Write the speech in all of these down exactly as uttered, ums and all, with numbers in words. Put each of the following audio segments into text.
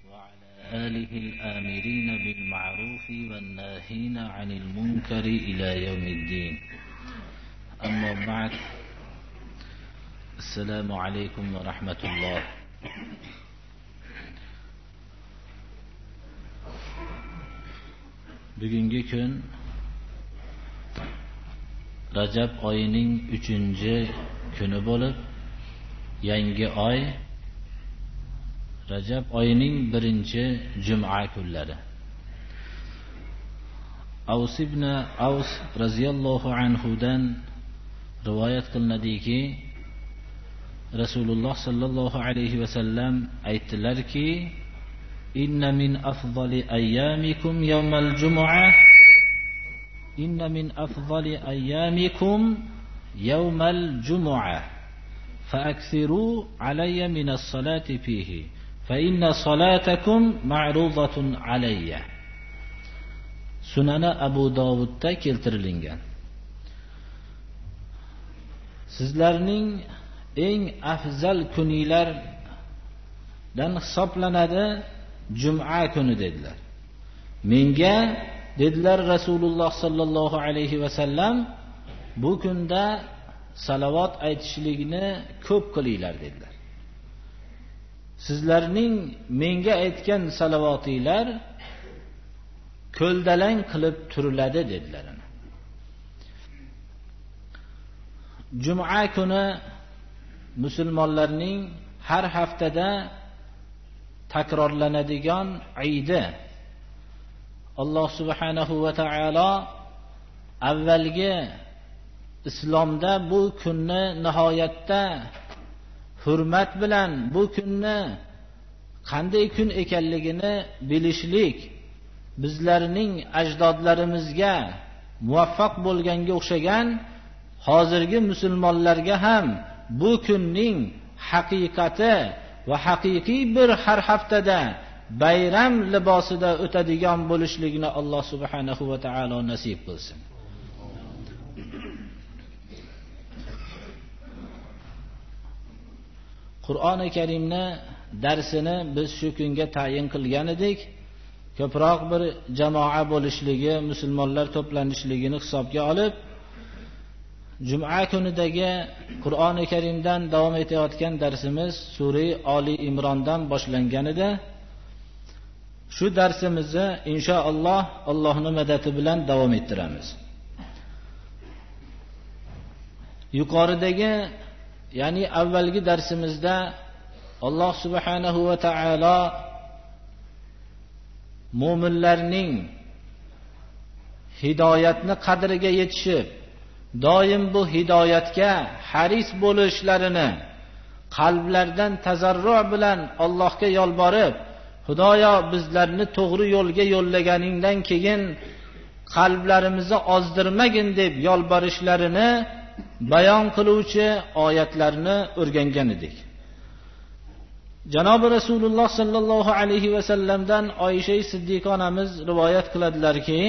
وعلى آله الآمرين بالمعروف والناهين عن المنكر إلى يوم الدين. أما بعد، السلام عليكم ورحمة الله. Bugungi kun Rajab oyining uchinchi kuni bo'lib, yangi oy Rajab oyining birinchi juma kunlari. Avs ibn Avs radhiyallohu anhu dan rivoyat qilinadiki, Rasululloh sallallohu alayhi va sallam aytdilarki, inna min afdali ayyamikum yawmal jumu'ah inna min afdali ayyamikum yawmal jumu'ah fa'akthiru alayya min as-salati fihi fa inna salatakum ma'rudatun alayya. Sunana Abu Dovudda keltirilgan. Sizlarning eng afzal kuninglardan hisoblanadi Juma kuni dedilar. Menga dedilar Rasululloh sallallohu alayhi va sallam, bu kunda salovat aytishlikni ko'p qilinglar dedilar. Sizlarning menga aytgan salavotinglar ko'ldalang qilib turiladi dedilar. Juma kuni musulmonlarning har haftada takrorlanadigan Eidi. Alloh subhanahu va taolo avvalgi islomda bu kunni nihoyatda hurmat bilan, bu kunni qanday kun ekanligini bilishlik bizlarning ajdodlarimizga muvaffaq bo'lganga o'xshagan hozirgi musulmonlarga ham bu kunning haqiqati va haqiqiy bir har haftada bayram libosida o'tadigan bo'lishligini Alloh subhanahu va taolo nasib qilsin. Qur'oni Karimni darsini biz shu kunga tayin qilgan edik. Ko'proq bir jamoa bo'lishligi, musulmonlar to'planishligini hisobga olib, Juma kunidagi Qur'oni Karimdan davom etayotgan darsimiz Sura Ali Imrondan boshlangan edi. Shu darsimizni inshaalloh Allohning madadi bilan davom ettiramiz. Yuqoridagi, ya'ni avvalgi darsimizda Alloh subhanahu va taolo mu'minlarning hidoyatni qadriga yetishib, doim bu hidoyatga haris bo'lishlarini, qalblardan tazarru bilan Allohga yolborib, Xudoyo bizlarni to'g'ri yo'lga yo'llaganingdan keyin qalblarimizni ozdirmagin deb yolborishlarini bayon qiluvchi oyatlarni o'rgangan edik. Janobi Rasululloh sallallohu alayhi va sallamdan Oysha Siddiqa onamiz rivoyat qiladilarki,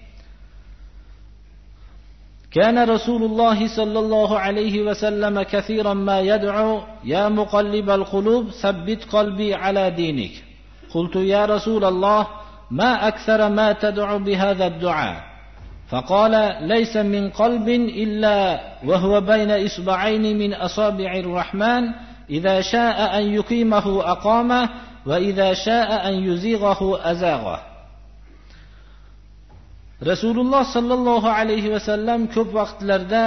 كان رسول الله صلى الله عليه وسلم كثيرا ما يدعو يا مقلب القلوب ثبت قلبي على دينك. قلت يا رسول الله ما أكثر ما تدعو بهذا الدعاء؟ فقال ليس من قلب إلا وهو بين إصبعين من أصابع الرحمن إذا شاء أن يقيمه أقامه وإذا شاء أن يزيغه أزاغه. Rasululloh sallallohu alayhi va sallam ko'p vaqtlarda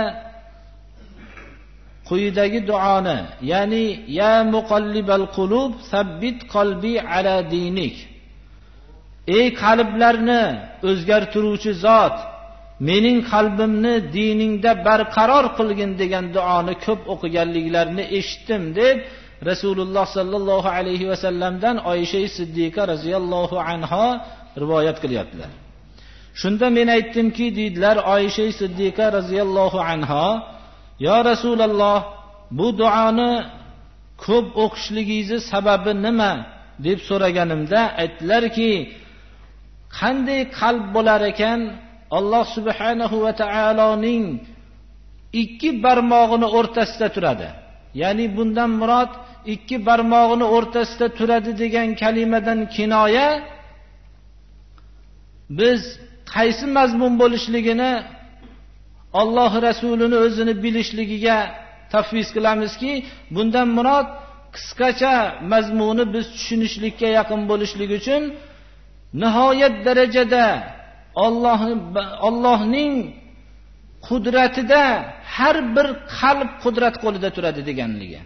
quyidagi duoni, ya'ni ya muqallibal qulub sabbit qalbi ala dinik, ey qalblarni o'zgartiruvchi zot, mening qalbimni diningda barqaror qilgin degan duoni ko'p o'qiganliklarini eshitdim deb Rasululloh sallallohu alayhi va sallamdan Oysha Siddiqa radhiyallohu anha rivoyat qilyaptilar. Shunda men aytdimki, deydilar Oysha Siddiqa radhiyallohu anha, ya Rasululloh, bu duoni ko'p o'qishligingiz sababi nima deb so'raganimda aytdilarki, qanday qalb bo'lar ekan Alloh subhanahu va taoloning ikki barmog'ini o'rtasida turadi. Ya'ni bundan murod ikki barmog'ini o'rtasida turadi degan kalimadan kinoya biz qaysi mazmun bo'lishligini Alloh Rasulini o'zini bilishligiga tafviz qilamizki, bundan murod qisqacha mazmuni biz tushunishlikka yaqin bo'lishligi uchun nihoyat darajada Alloh Allohning qudratida har bir qalb qudrat qo'lida turadi deganligi.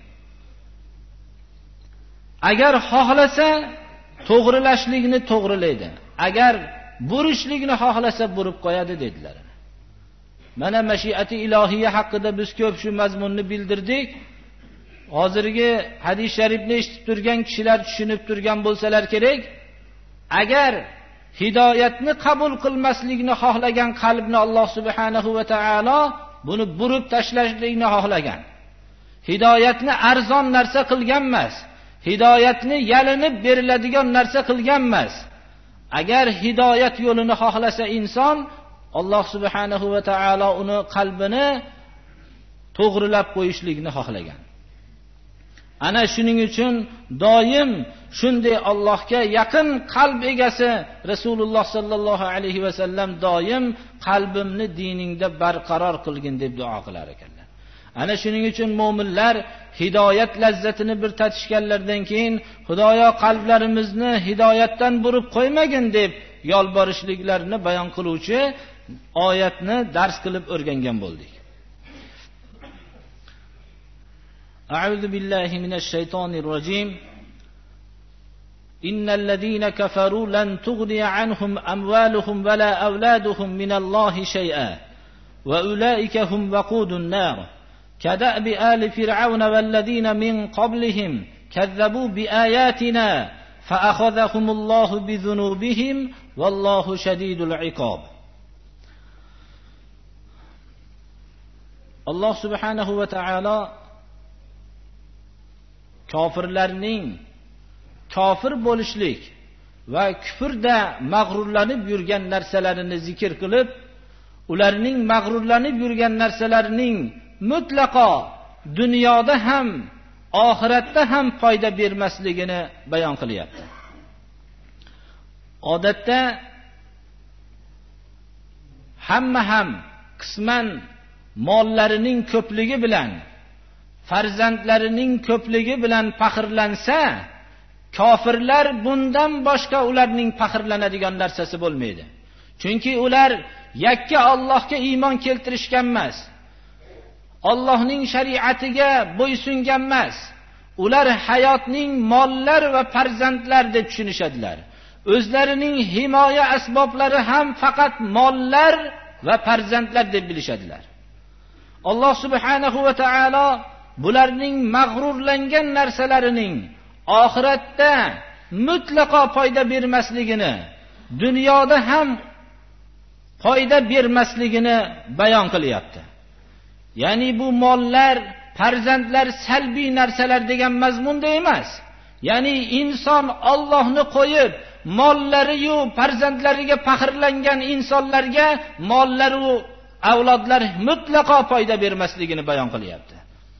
Agar xohlasa to'g'rilashlikni to'g'rilaydi, agar burishlikni xohlasa burib qo'yadi dedilar. Mana mashiati ilohiya haqida biz ko'p shu mazmunni bildirdik. Hozirgi hadis sharifni eshitib turgan kishilar tushunib turgan bo'lsalar kerak, agar hidoyatni qabul qilmaslikni xohlagan qalbni Alloh subhanahu va taolo buni burib tashlashlikni xohlagan. Hidoyatni arzon narsa qilgan emas. Hidoyatni yalinib beriladigan narsa qilgan emas. Agar hidoyat yo'lini xohlasa inson, Alloh subhanahu va taolo uni qalbini to'g'rilab qo'yishlikni xohlagan. Ana shuning uchun doim shunday Allohga yaqin qalb egasi Rasululloh sallallohu alayhi va sallam doim qalbimni diningda barqaror qilgin deb duo qilar ekanlar. Ana shuning uchun mu'minlar hidoyat lazzatini bir tatishganlardan keyin Xudoyo qalblarimizni hidoyatdan burib qo'ymagin deb yolborishliklarini bayon qiluvchi oyatni dars qilib o'rgangan bo'ldik. A'udhu billahi minash shaytonir rojim. Innal ladina kafaru lan tughniya anhum amwaluhum wala awladuhum minallahi shay'a wa ulaika hum waqudun nar. كدأب آل فرعون والذين من قبلهم كذبوا بآياتنا فأخذهم الله بذنوبهم والله شديد العقاب. Allah subhanahu va taolo kofirlarning kofir bo'lishlik va kufrda mag'rurlanib yurgan narsalarini zikr qilib, ularning mag'rurlanib yurgan narsalarining mutlaqo dunyoda ham oxiratda ham foyda bermasligini bayon qilyapti. Odatda hamma ham qisman mollarining ko'pligi bilan, farzandlarining ko'pligi bilan faxrlansa, kofirlar bundan boshqa ularning faxrlanadigan narsasi bo'lmaydi. Chunki ular yakka Allohga iymon keltirishgan emas. Allohning shariatiga bo'ysungan emas. Ular hayotning mollar va farzandlar deb tushunishadilar. O'zlarining himoya asboblari ham faqat mollar va farzandlar deb bilishadilar. Alloh subhanahu va taolo bularning mag'rurlangan narsalarining oxiratda mutlaqo foyda bermasligini, dunyoda ham foyda bermasligini bayon qilyapti. Ya'ni bu mollar, farzandlar salbiy narsalar degan mazmunda emas. Ya'ni inson Allohni qo'yib, mollari yu farzandlariga faxrlangan insonlarga mollari va avlodlar mutlaqo foyda bermasligini bayon qilyapti.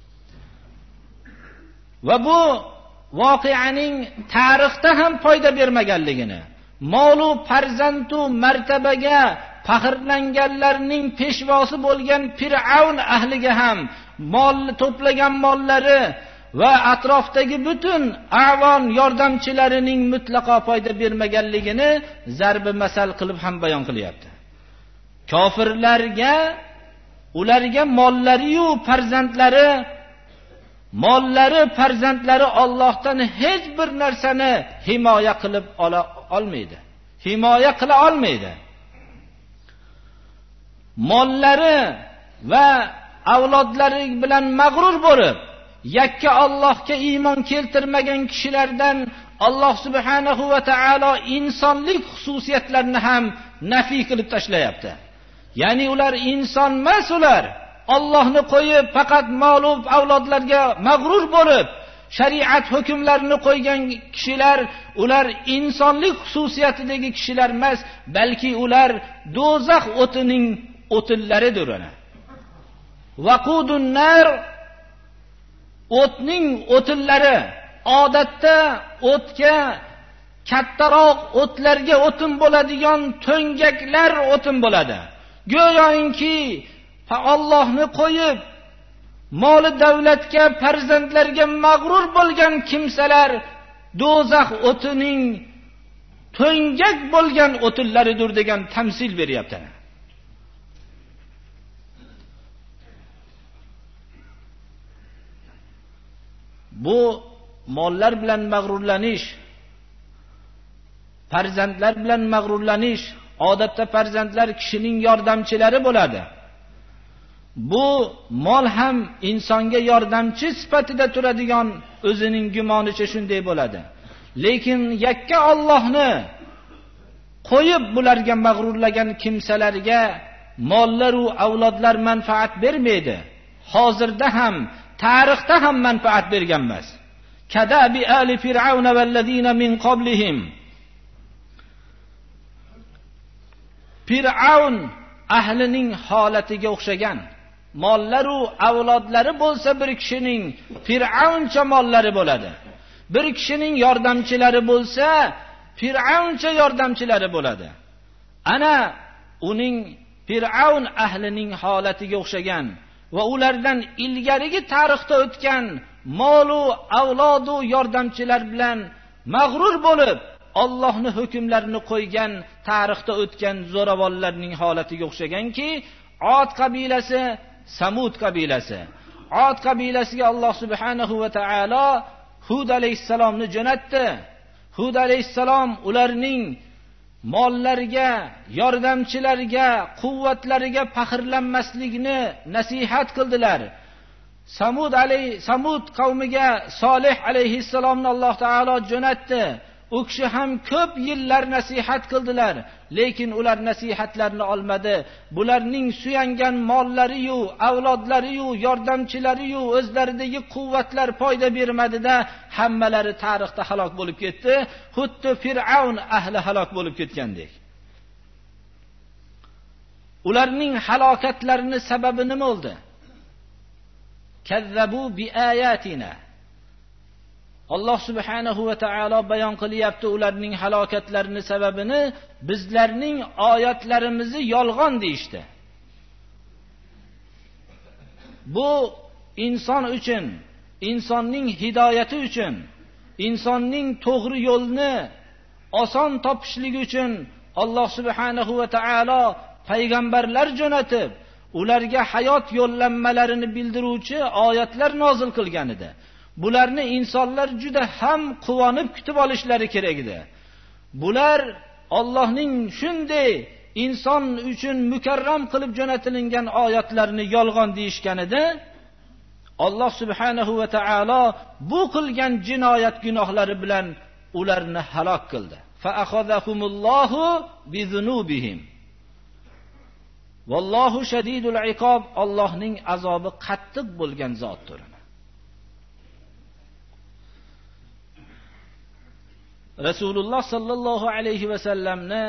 Va bu voqeaning tarixda ham foyda bermaganligini, molu farzandu martabaga faxrlanganlarning peshvosi bo'lgan Fir'avn ahliga ham mol to'plagan mollari va atrofdagi butun avon yordamchilarining mutlaqo foyda bermaganligini zarbi masal qilib ham bayon qilyapti. Kofirlarga ularga mollari yu farzandlari mollari farzandlari Allohdan hech bir narsani himoya qilib ola olmaydi. Himoya qila olmaydi. Mollari va avlodlari bilan mag'rur bo'lib, yakka Allohga iymon keltirmagan kishilardan Alloh subhanahu va taolo insonlik xususiyatlarini ham nafiy qilib tashlayapti. Ya'ni ular inson emas, ular Allohni qo'yib faqat mol va avlodlarga mag'rur bo'lib, shariat hukmlarini qo'ygan kishilar, ular insonlik xususiyatidagi kishilar emas, balki ular do'zax o'tining o'tillaridir. Vaqudun nar, o'tning o'tinlari, odatda o'tga kattaroq o'tlarga o'tin bo'ladigan to'ngaklar o'tin bo'ladi. Go'yoki Allohni qo'yib moli davlatga, farzandlarga mag'rur bo'lgan kimsalar do'zax o'tining to'ngak bo'lgan o'tinlaridir degan tamsil beryapti. Bu mollar bilan mag'rurlanish, farzandlar bilan mag'rurlanish, odatda farzandlar kishining yordamchilari bo'ladi. Bu mol ham insonga yordamchi sifatida turadigan o'zining gumonicha shunday bo'ladi. Lekin yakka Allohni qo'yib bularga mag'rurlagan kimsalarga mollar va avlodlar manfaat bermaydi. Hozirda ham, tarixda ham manfaat bergan emas. Kadabi ali fir'auna vallazina min qablihim. Fir'aun ahlining holatiga o'xshagan. Mollaru avlodlari bo'lsa bir kishining Fir'auncha mollari bo'ladi. Bir kishining yordamchilari bo'lsa Fir'auncha yordamchilari bo'ladi. Ana uning Fir'aun ahlining holatiga o'xshagan va ulardan ilgarigi tarixda o'tgan molu, avlodu yordamchilar bilan mag'rur bo'lib Allohning hukmlarini qo'ygan tarixda o'tgan zo'ravonlarning holatiga o'xshaganki, Od qabilasi, Samud qabilasi. Od qabilasiga Alloh subhanahu va taolo Hud alayhisalomni jo'natdi. Hud alayhisalom ularning mollariga, yordamchilarga, quvvatlariga faxrlanmaslikni nasihat qildilar. Samud alay Samud qavmiga Solih alayhisalomni Alloh taolo jo'natdi. U kishi ham ko'p yillar nasihat qildilar, lekin ular nasihatlarni olmadi. Bularning suyangan mollari-yu, avlodlari-yu, yordamchilari-yu, o'zlaridagi quvvatlar foyda bermadi-da, hammalari tarixda halok bo'lib ketdi. Xuddi Fir'aun ahli halok bo'lib ketgandek. Ularning halokatlarining sababi nima bo'ldi? Kazzabu bi ayatina. Alloh subhanahu va taolo bayon qilyapti ularning halokatlarini sababini, bizlarning oyatlarimizni yolg'on deyishdi. Bu inson uchun, insonning hidoyati uchun, insonning to'g'ri yo'lni oson topishligi uchun Alloh subhanahu va taolo payg'ambarlar jo'natib, ularga hayot yo'llanmalarini bildiruvchi oyatlar nozil qilgan edi. Bularni insonlar juda ham quvonib kutib olishlari kerak edi. Bular Allohning shunday inson uchun mukarram qilib jo'natilingan oyatlarini yolg'on deyishgan edi. Alloh subhanahu va taolo bu qilgan jinoyat gunohlari bilan ularni halok qildi. Fa akhadhahumullohu bi zunubihim. Vallohu shadidul iqob. Allohning azobi qattiq bo'lgan zotdir. Rasululloh sallallohu alayhi va sallamni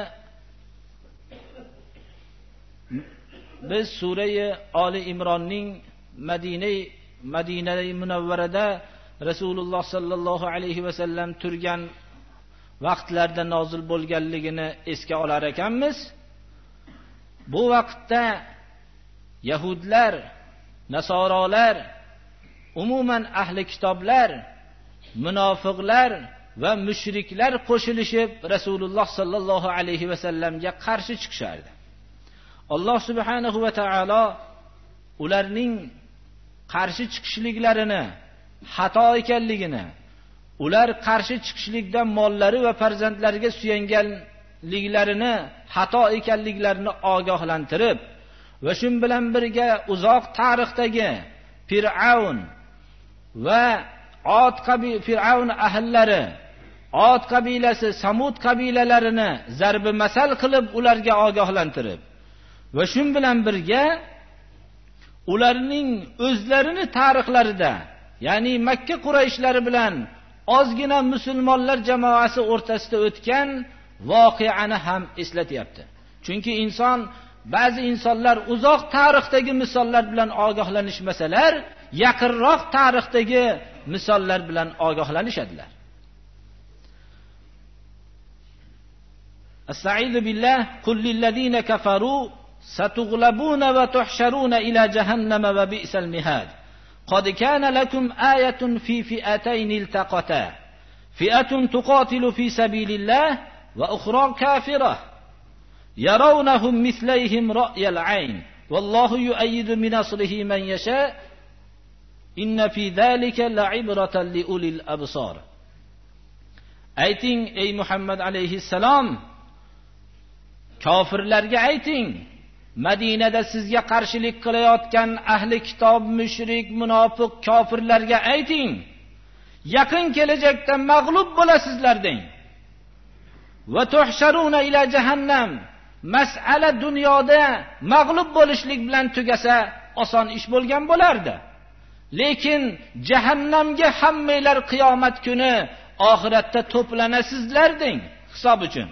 biz surayı Ali İmronning Madina Madina Munavvarada Rasululloh sallallohu alayhi va sallam turgan vaqtlarda nozil bo'lganligini esga olar ekanmiz. Bu vaqtda Yahudlar, Nasorolar, umuman ahli kitoblar, munofiqlar va mushriklar qo'shilishib Rasululloh sallallohu alayhi va sallamga qarshi chiqishardi. Alloh subhanahu va taolo ularning qarshi chiqishliklarini, xato ekanligini, ular qarshi chiqishlikda mollari va farzandlariga suyanganliklarini, xato ekanliklarini ogohlantirib va shun bilan birga uzoq tarixdagi Fir'aun va Od qabil Fir'aun ahllari, Od qabilasi, Samud qabilalarini zarbi masal qilib ularga ogohlantirib va shun bilan birga ularning o'zlarini tarixlarida, ya'ni Makka Qurayshlari bilan ozgina musulmonlar jamoasi o'rtasida o'tgan voqeani ham eslatyapti. Chunki inson, ba'zi insonlar uzoq tarixdagi misollar bilan ogohlanishmasalar, yaqinroq tarixdagi misollar bilan ogohlanishadilar. Astaizu billah, qul lillazina kafaru satughlabuna va tuhsharuna ila jahannama va bi'sal mihad. Qad kana lakum ayatun fi fi'atayn iltaqata. Fi'atun tuqatilu fi sabilillah va ukhra kafirah. Yarawnahum mislayhim ra'yal 'ayn. Wallahu yu'ayyidu min nasrihi man yasha. Inna fi zalika la'ibratan li ulil absar. Ayting ey Muhammad alayhissalom, kofirlarga ayting, Madinada sizga qarshilik qilayotgan ahli kitob, mushrik, munofiq kofirlarga ayting, yaqin kelajakda mag'lub bo'lasizlar deng. Va tuhsharuna ila jahannam. Mas'ala dunyoda mag'lub bo'lishlik bilan tugasa oson ish bo'lgan bo'lardi. Lekin jahannamga hammanglar qiyomat kuni oxiratda to'planasizlar deng hisob uchun.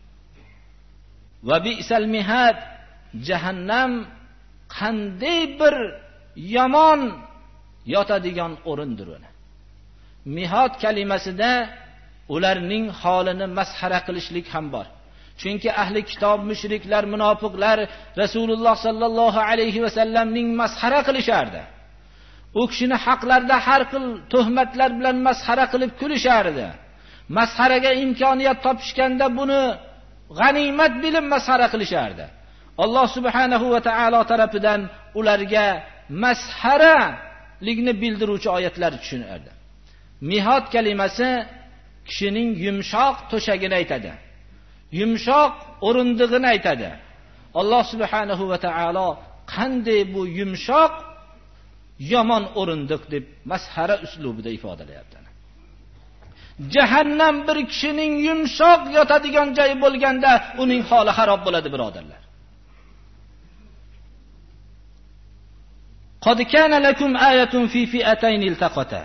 Va bi'sal mihad, jahannam qanday bir yomon yotadigan o'rindir uni. Mihad kalimasida ularning holini masxara qilishlik ham bor. Chunki ahli kitob, mushriklar, munofiqlar Rasululloh sallallohu alayhi va sallamning masxara qilishardi. U kishini haqlarda har xil tuhmatlar bilan masxara qilib kulishardi. Masxaraga imkoniyat topishganda buni g'animat bilib masxara qilishardi. Alloh subhanahu va taolo tarafidan ularga masxaralikni bildiruvchi oyatlar tushunardi. Mihod kalimasi kishining yumshoq to'shagini aytadi. Yumshoq o'rindig'ini aytadi. Alloh subhanahu va taolo qanday bu yumshoq yomon o'rindiq deb masxara uslubida ifodalayapti. Jahannam bir kishining yumshoq yotadigan joyi bo'lganda uning holi xarob bo'ladi, birodarlar. Qad kana lakum ayatun fi fi'atayn iltaqata.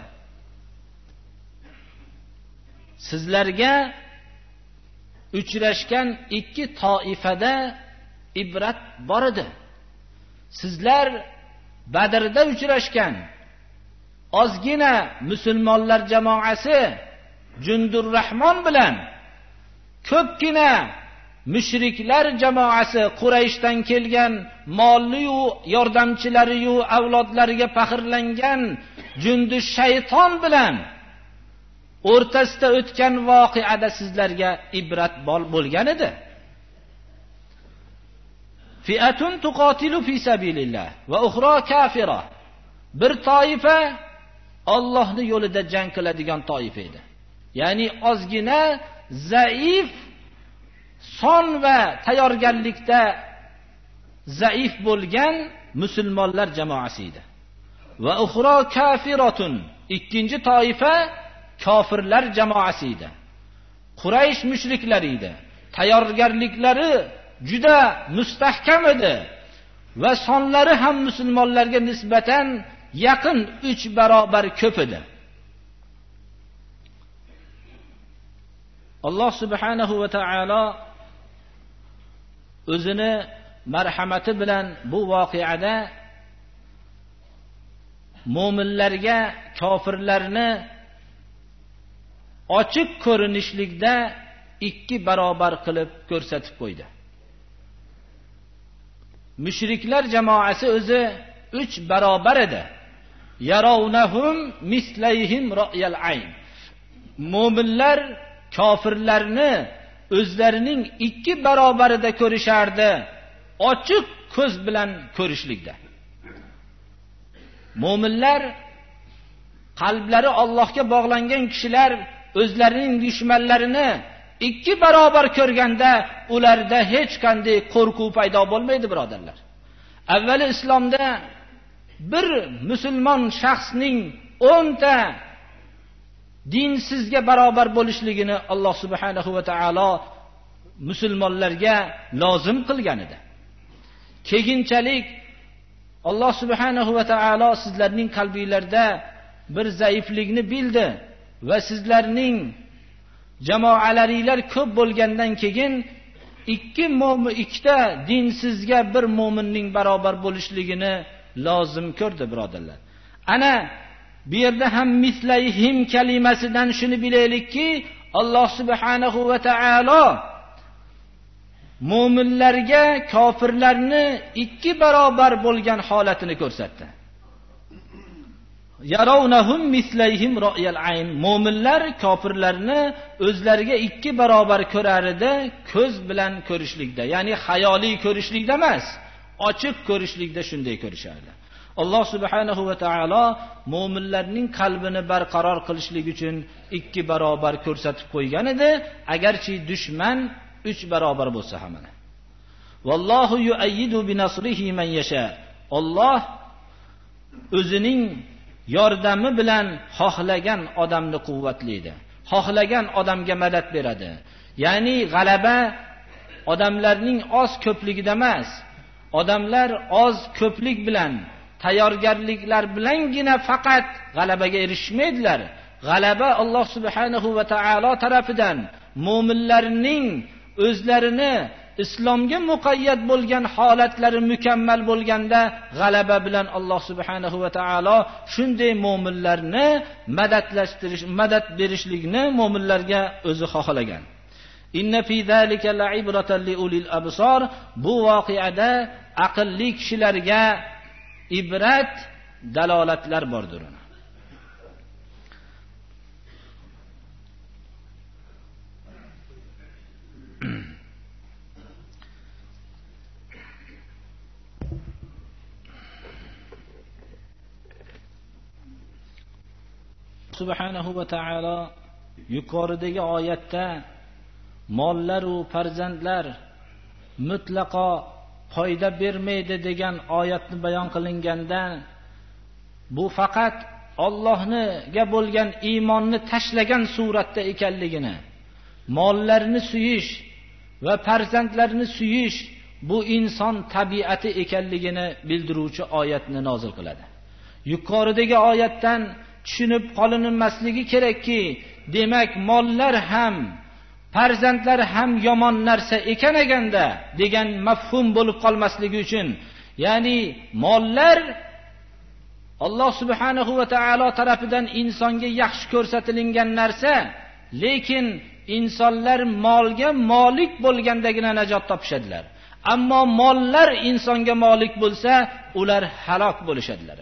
Sizlarga uchrashgan ikki toifada ibrat bor edi. Sizlar Badrda uchrashgan ozgina musulmonlar jamoasi Jundur Rahmon bilan ko'pgina mushriklar jamoasi Qurayshdan kelgan molli-yu yordamchilari-yu avlodlariga faxrlangan Jundu shayton bilan o'rtasida o'tgan voqeada sizlarga ibrat bo'lgan edi. Fi'atun tuqatilu fi sabilillah va ukhra kafira. Bir toifa Allohning yo'lida jang qiladigan toifa edi. Ya'ni ozgina zaif, son va tayyorgarlikda zaif bo'lgan musulmonlar jamoasi edi. Va ukhra kafiratun. Ikkinchi toifa kofirlar jamoasi edi. Quraysh mushriklari edi. Tayyorgarliklari juda mustahkam edi va sonlari ham musulmonlarga nisbatan yaqin uch barobar ko'p edi. Alloh subhanahu va taolo o'zini marhamati bilan bu voqeada mu'minlarga kofirlarni ochiq ko'rinishlikda ikki barobar qilib ko'rsatib qo'ydi. Mushriklar jamoasi o'zi uch barobar edi. Yarawnahum mislayhim ra'yal 'ayn. Mu'minlar kofirlarni o'zlarining ikki barobarida ko'rishardi, ochiq ko'z bilan ko'rishlikda. Mu'minlar qalblari Allohga bog'langan kishilar o'zlarining dushmanlarini ikki barobar ko'rganda ularda hech qanday qo'rquv paydo bo'lmaydi, birodarlar. Avvali islomda bir musulmon shaxsning o'nta dinsizga barobar bo'lishligini Alloh subhanahu va taolo musulmonlarga lozim qilgan edi. Keyinchalik Alloh subhanahu va taolo sizlarning qalbingizlarda bir zaiflikni bildi va sizlarning jamoalaringlar ko'p bo'lgandan keyin ikki mo'min, ikkita dinsizga bir mo'minning barobar bo'lishligini lozim ko'rdi, birodarlar. ana bu yerda ham mislayhim kalimasidan shuni bilaylikki, Alloh subhanahu va taolo mu'minlarga kofirlarni ikki barobar bo'lgan holatini ko'rsatdi. Yarawnahum mislayhim ra'yal ayn. Mu'minlar kofirlarni o'zlariga ikki barobar ko'rar edi, ko'z bilan ko'rishlikda, ya'ni hayoliy ko'rishlikda emas, ochiq ko'rishlikda shunday ko'rishardi. Alloh subhanahu va taolo mu'minlarning qalbini barqaror qilishlik uchun ikki barobar ko'rsatib qo'ygan edi, agarchi dushman uch barobar bo'lsa ham. Vallohu yu'ayyidu bi nasrihi man yasha. Alloh o'zining yordami bilan xohlagan odamni quvvatlaydi. Xohlagan odamga madad beradi. Ya'ni g'alaba odamlarning oz ko'pligida emas, odamlar oz ko'plik bilan, tayyorgarliklar bilangina faqat g'alabaga erishmaydilar. G'alaba Alloh subhanahu va taolo tarafidan mu'minlarning o'zlarini islomga muqayyat bo'lgan holatlari mukammal bo'lganda g'alaba bilan Alloh subhanahu va taolo shunday mu'minlarni madadlashtirish, madad berishlikni mu'minlarga o'zi xohlagan. Inna fi zalika la'ibratan liulil absar. Bu voqeada aqlli kishilarga ibrat, dalolatlar bordir. Subhanahu va taolo yuqoridagi oyatda mollar va farzandlar mutlaqo foyda bermaydi degan oyatni bayon qilinganda, bu faqat Allohga bo'lgan iymonni tashlagan suratda ekanligini, mollarni suyish va farzandlarni suyish bu inson tabiati ekanligini bildiruvchi oyatni nozil qiladi. Yuqoridagi oyatdan tushunib qolinmasligi kerakki, demak mollar ham farzandlar ham yomon narsa ekanaganda degan mafhum bo'lib qolmasligi uchun, ya'ni mollar Alloh subhanahu va taolo tarafidan insonga yaxshi ko'rsatilgan narsa, lekin insonlar molga molik bo'lgandagina najot topishadilar. Ammo mollar insonga molik bo'lsa, ular halok bo'lishadilar.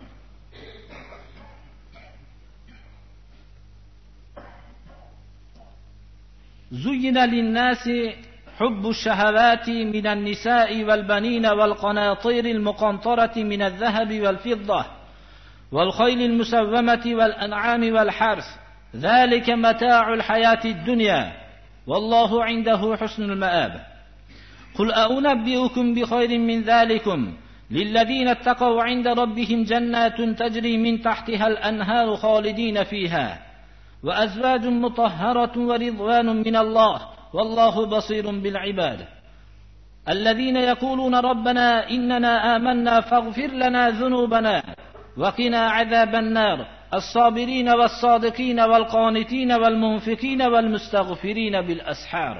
زين للناس حب الشهوات من النساء والبنين والقناطير المقنطرة من الذهب والفضة والخيل المسومة والأنعام والحرث ذلك متاع الحياة الدنيا والله عنده حسن المآب قل أنبئكم بخير من ذلكم للذين اتقوا عند ربهم جنات تجري من تحتها الأنهار خالدين فيها وأزواج مطهرة ورضوان من الله والله بصير بالعباد الذين يقولون ربنا إننا آمنا فاغفر لنا ذنوبنا وقنا عذاب النار الصابرين والصادقين والقانتين والمنفقين والمستغفرين بالأسحار.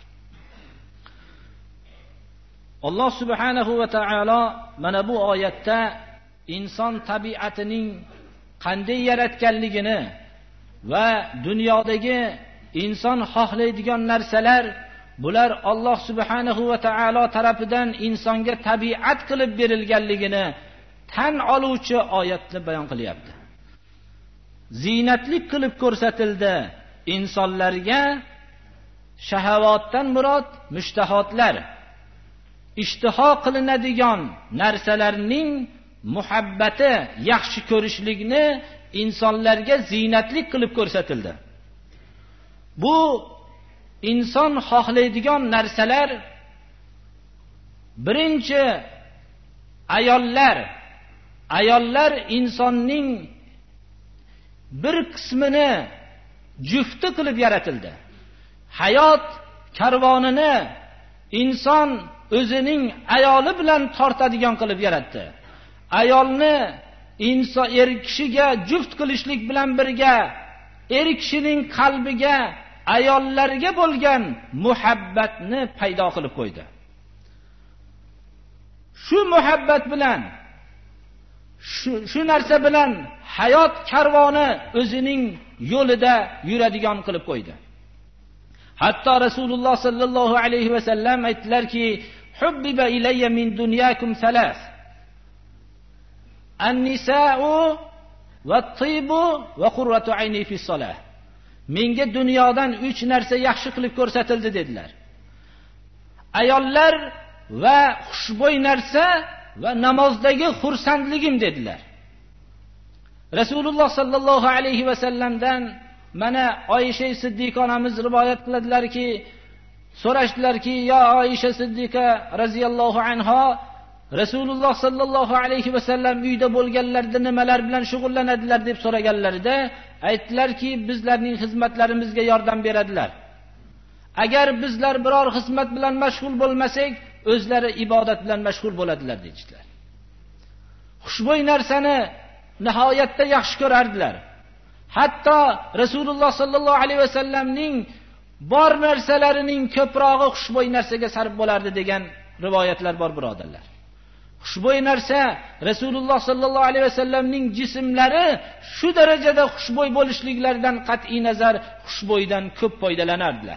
الله سبحانه وتعالى من أبو آياتا إنسان طبيعتنين qanday yaratganligini va dunyodagi inson xohlaydigan narsalar, bular Alloh subhanahu va taolo tarafidan insonga tabiat qilib berilganligini tan oluvchi oyatni bayon qilyapti. Zinatlik qilib ko'rsatildi insonlarga. Shahavotdan murod mushtahatlar, ishtiho qilinadigan narsalarning muhabbati, yaxshi ko'rishlikni insonlarga zinatlik qilib ko'rsatildi. Bu inson xohlaydigan narsalar birinchi ayollar, ayollar insonning bir qismini jufti qilib yaratildi. Hayot karvonini inson o'zining ayoli bilan tortadigan qilib yaratdi. Ayolni inson er kishiga juft qilishlik bilan birga er kishining qalbiga ayollarga bo'lgan muhabbatni paydo qilib qo'ydi. Shu muhabbat bilan, shu shu narsa bilan hayot karvoni o'zining yo'lida yuradigan qilib qo'ydi. Hatto Rasululloh sallallohu alayhi va sallam aytdilarki, "Hubbiba ilayya min dunyakum salas. An-nisa'u wat-tibu va qurratu ayni fi solah." Menga dunyodan uch narsa yaxshi qilib ko'rsatildi dedilar. Ayollar va xushbo'y narsa va namozdagi xursandligim dedilar. Rasululloh sallallohu alayhi va sallamdan mana Oysha Siddiqa onamiz rivoyat qiladilarki, so'rashdilarki, "Ya Oysha Siddiqa radhiyallohu anha, Rasululloh sallallohu alayhi va sallam uyda bo'lganlarida nimalar bilan shug'ullanadilar?" deb so'raganlarida aytdilarki, "Bizlarning xizmatlarimizga yordam beradilar. Agar bizlar biror xizmat bilan mashg'ul bo'lmasak, o'zlari ibodat bilan mashg'ul bo'ladilar" dedilar. Xushbo'y narsani nihoyatda yaxshi ko'rardilar. Hatto Rasululloh sallallohu alayhi va sallamning bor narsalarining ko'prog'i xushbo'y narsaga sarf bo'lardi degan rivoyatlar bor, birodarlar. Xushbo'y narsa Rasululloh sallallohu alayhi va sallamning jismlari shu darajada xushbo'y bo'lishliklaridan qat'iy nazar xushbo'ydan ko'p foydalanardilar.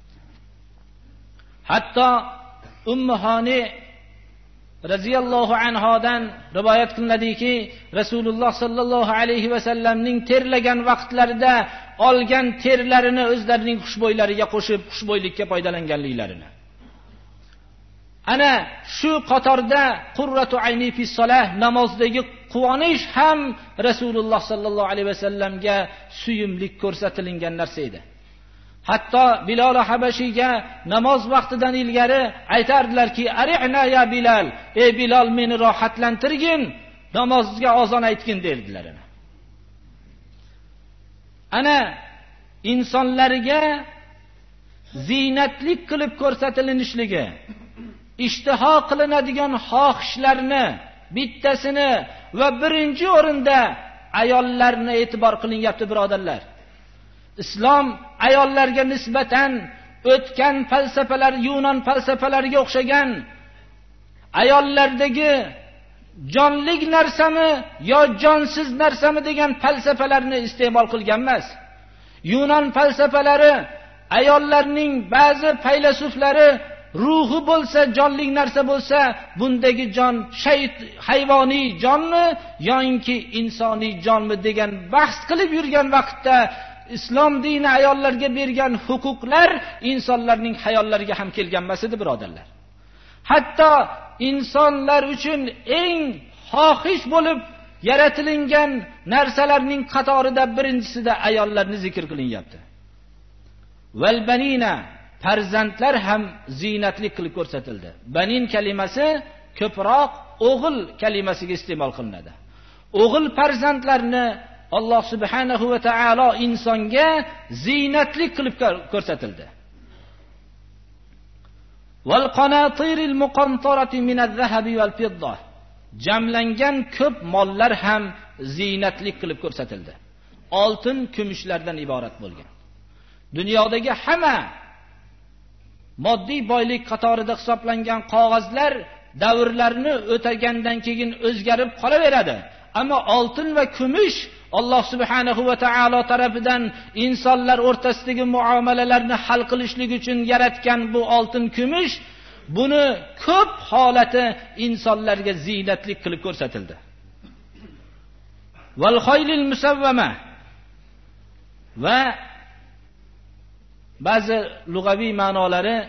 Hatto Ummu Hani radhiyallohu anhodan rivoyat qilinadiki, Rasululloh sallallohu alayhi va sallamning terlagan vaqtlarida olgan terlarini o'zlarining xushbo'ylariga qo'shib xushbo'ylikka foydalanganliklarini. Ana shu qatorda qurratu ayni fi solah, namozdagi quvonish ham Rasululloh sallallohu alayhi va sallamga suyumlik ko'rsatilgan narsa edi. Hatto Bilal Habashiyga namoz vaqtidan ilgari aytardilarki, "Arihna ya Bilal, ey Bilal, meni rohatlantirgin, namozga azon aytgin" derdilar. Ana insonlarga zinatlik qilib ko'rsatilishligi, ishtiho qilinadigan xohishlarni bittasini va birinchi o'rinda ayollarni e'tibor qilinyapti, birodarlar. Islom ayollarga nisbatan o'tgan falsafalar, Yunon falsafalariga o'xshagan ayollardagi jonlik narsami yo jonsiz narsami degan falsafalarni iste'mol qilgan emas. Yunon falsafalari ayollarning ba'zi faylasuflari ruhi bo'lsa, jonlik narsa bo'lsa, bundagi jon shayt hayvoniy jonmi yoki insoniy jonmi degan bahs qilib yurgan vaqtda Islom dini ayollarga bergan huquqlar insonlarning hayollariga ham kelgan emas edi, birodarlar. Hatto insonlar uchun eng xohish bo'lib yaratilingan narsalarning qatorida birinchisida ayollarni zikr qilinyapti. Val banina, farzandlar ham zinatli qilib ko'rsatildi. Banin kalimasi ko'proq o'g'il kalimasiga iste'mol qilinadi. O'g'il farzandlarni Alloh subhanahu va taolo insonga zinatli qilib ko'rsatildi. Val qanatiril muqantarati min az-zahabi wal fidda, jamlangan ko'p mollar ham zinatli qilib ko'rsatildi. Oltin, kumushlardan iborat bo'lgan. Dunyodagi hamma moddiy boylik qatorida hisoblangan qog'ozlar davrlarni o'tagandan keyin o'zgarib qolaveradi. Ammo oltin va kumush Alloh subhanahu va taolo tarafidan insonlar o'rtasidagi muomalalarni hal qilishlik uchun yaratgan bu oltin kumush, buni ko'p holati insonlarga zinatli qilib ko'rsatildi. Val xoylil musawwama, va ba'zi lug'aviy ma'nolari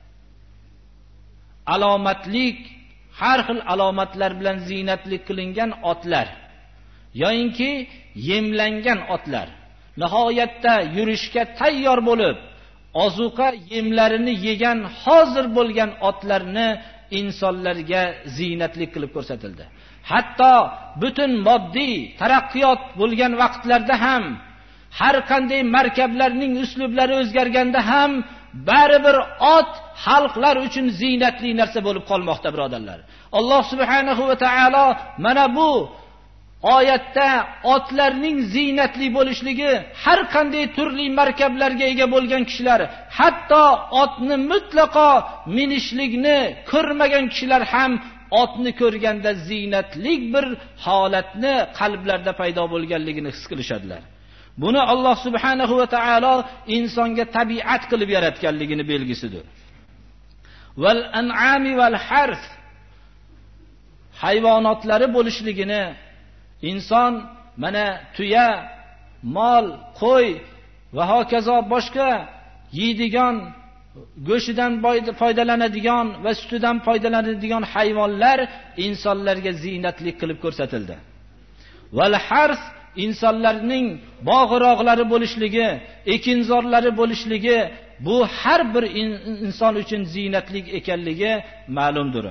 alomatlik, har xil alomatlar bilan zinatli qilingan otlar yoyinki yemlangan otlar, nihoyatda yurishga tayyor bo'lib ozuqa yemlarini yegan hozir bo'lgan otlarni insonlarga zinatli qilib ko'rsatildi. Hatto butun moddiy taraqqiyot bo'lgan vaqtlarda ham, har qanday markablarning uslublari o'zgarganda ham baribir ot xalqlar uchun zinatli narsa bo'lib qolmoqda, birodarlar. Alloh subhanahu va taolo mana bu oyatda otlarning zinatli bo'lishligi, har qanday turli markablarga ega bo'lgan kishilar, hatto otni mutlaqo minishlikni ko'rmagan kishilar ham otni ko'rganda ziynatlik bir holatni qalblarida paydo bo'lganligini his qilishadilar. Buni Alloh subhanahu va taolo insonga tabiat qilib yaratganligini belgisidir. Val an'ami val harth, hayvonotlari bo'lishligini inson mana tuya, mol, qo'y va hokazo boshqa yeydigan, go'shidan foydalanadigan va sutidan foydalanadigan hayvonlar insonlarga ziynatlik qilib ko'rsatildi. Val harth, insonlarning bog'roqlari bo'lishligi, ekinzorlari bo'lishligi bu har bir inson uchun ziynatlik ekanligi ma'lumdir.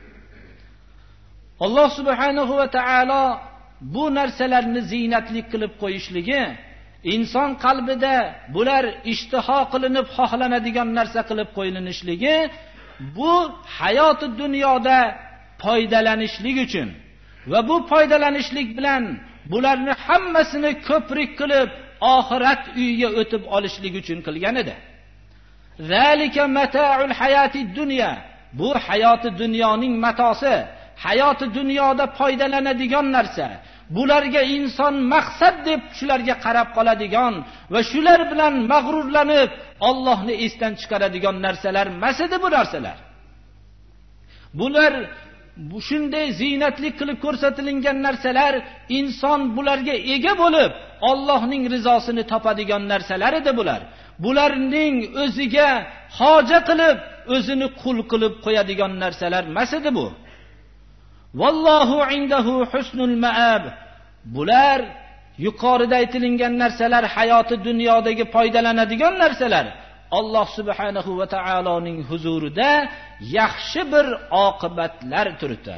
Alloh subhanahu va taolo bu narsalarni ziynatlik qilib qo'yishligi, inson qalbida bular ishtiho qilinib xohlanadigan narsa qilib qo'yilishligi, bu hayoti dunyoda foydalanishlik uchun va bu foydalanishlik bilan bularni hammasini ko'prik qilib oxirat uyiga o'tib olishlik uchun qilgan edi. Zalika mata'ul hayatid dunya, bu hayoti dunyoning matosi, hayoti dunyoda foydalanadigan narsa. Bularga inson maqsad deb shularga qarab qoladigan va shular bilan mag'rurlanib Allohni esdan chiqaradigan narsalar emas edi bu narsalar. Bular shunday ziynatlik qilib ko'rsatilgan narsalar, inson bularga ega bo'lib Allohning rizosini topadigan narsalar edi bular. Bularning o'ziga hoja qilib, o'zini qul qilib qo'yadigan narsalar emas edi bu. Vallohu indahu husnul ma'ab. Bular yuqorida aytilgan narsalar hayoti dunyodagi foydalanadigan narsalar. Alloh subhanahu va taoloning huzurida yaxshi bir oqibatlar turibdi.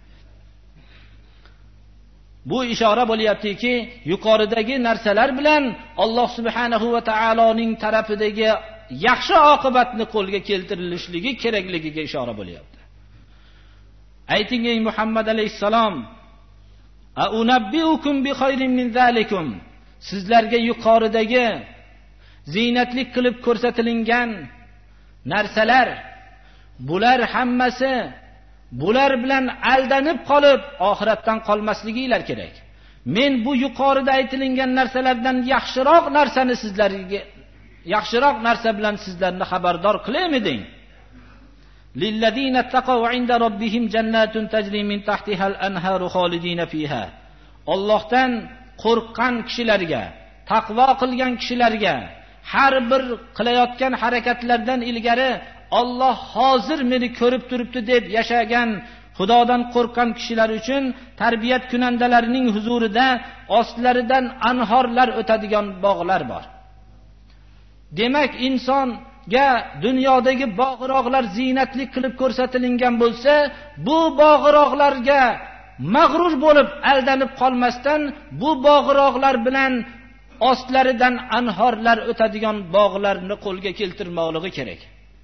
Bu ishora bo'lyaptiki, yuqoridagi narsalar bilan Alloh subhanahu va taoloning tarafidagi yaxshi oqibatni qo'lga keltirilishligi kerakligiga ishora bo'lyapti. Ayting ey Muhammad alayhisalom, a unabbiukum bi khayrin min zalikum, sizlarga yuqoridagi ziynatlik qilib ko'rsatilgan narsalar, bular hammasi bular bilan aldanib qolib oxiratdan qolmasligingiz kerak. Men bu yuqorida aytilgan narsalardan yaxshiroq narsani sizlarga yaxshiroq narsa bilan sizlarni xabardor qilaymidim. Lillazina taqaw 'inda robbihim jannatun tajri min tahtiha al-anharu khalidina fiha. Allohdan qo'rqqan kishilarga, taqvo qilgan kishilarga har bir qilayotgan harakatlardan ilgari Alloh hozir meni ko'rib turibdi deb yashagan, Xudodan qo'rqqan kishilar uchun tarbiyat kunandalarining huzurida ostlaridan anhorlar o'tadigan bog'lar bor. Demak, insonga dunyodagi bog'roqlar ziynatli qilib ko'rsatilgan bo'lsa, bu bog'roqlarga mag'rur bo'lib aldanib qolmasdan, bu bog'roqlar bilan ostlaridan anhorlar o'tadigan bog'larni qo'lga keltirmoqligi kerak.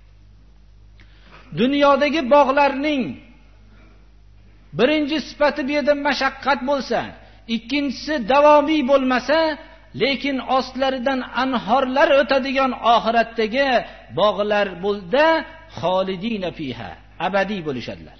Dunyodagi bog'larning birinchi sifati bu yerda mashaqqat bo'lsa, ikkinchisi davomiy bo'lmasa, lekin ostlaridan anhorlar o'tadigan oxiratdagi bog'lar bo'lda xolidina fiha, abadiy bo'lishadilar.